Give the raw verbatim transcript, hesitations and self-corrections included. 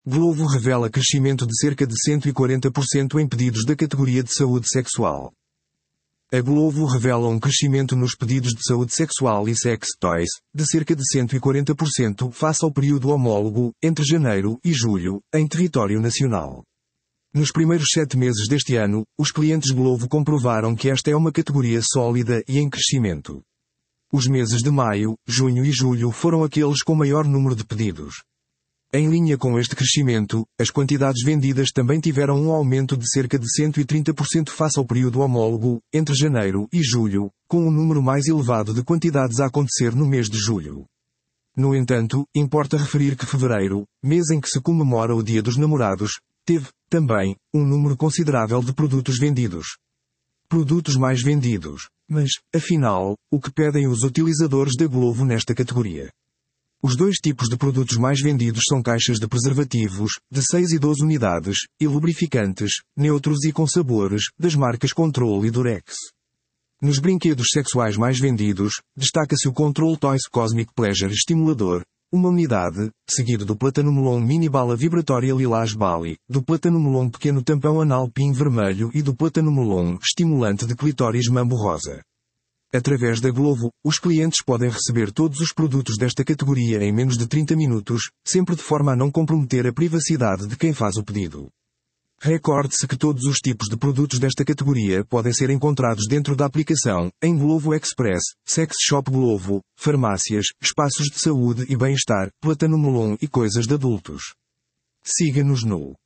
Glovo revela crescimento de cerca de cento e quarenta por cento em pedidos da categoria de saúde sexual. A Glovo revela um crescimento nos pedidos de saúde sexual e sex toys, de cerca de cento e quarenta por cento face ao período homólogo, entre janeiro e julho, em território nacional. Nos primeiros sete meses deste ano, os clientes Glovo comprovaram que esta é uma categoria sólida e em crescimento. Os meses de maio, junho e julho foram aqueles com maior número de pedidos. Em linha com este crescimento, as quantidades vendidas também tiveram um aumento de cerca de cento e trinta por cento face ao período homólogo, entre janeiro e julho, com um número mais elevado de quantidades a acontecer no mês de julho. No entanto, importa referir que fevereiro, mês em que se comemora o Dia dos Namorados, teve, também, um número considerável de produtos vendidos. Produtos mais vendidos. Mas, afinal, o que pedem os utilizadores da Glovo nesta categoria? Os dois tipos de produtos mais vendidos são caixas de preservativos, de seis e doze unidades, e lubrificantes, neutros e com sabores, das marcas Control e Durex. Nos brinquedos sexuais mais vendidos, destaca-se o Control Toys Cosmic Pleasure Estimulador, uma unidade, seguido do Platinum Long Mini Bala Vibratória Lilás Bali, do Platinum Long Pequeno Tampão Anal Pin Vermelho e do Platinum Long Estimulante de Clitóris Mambo Rosa. Através da Glovo, os clientes podem receber todos os produtos desta categoria em menos de trinta minutos, sempre de forma a não comprometer a privacidade de quem faz o pedido. Recorde-se que todos os tipos de produtos desta categoria podem ser encontrados dentro da aplicação, em Glovo Express, Sex Shop Glovo, farmácias, espaços de saúde e bem-estar, Platinum Long e coisas de adultos. Siga-nos no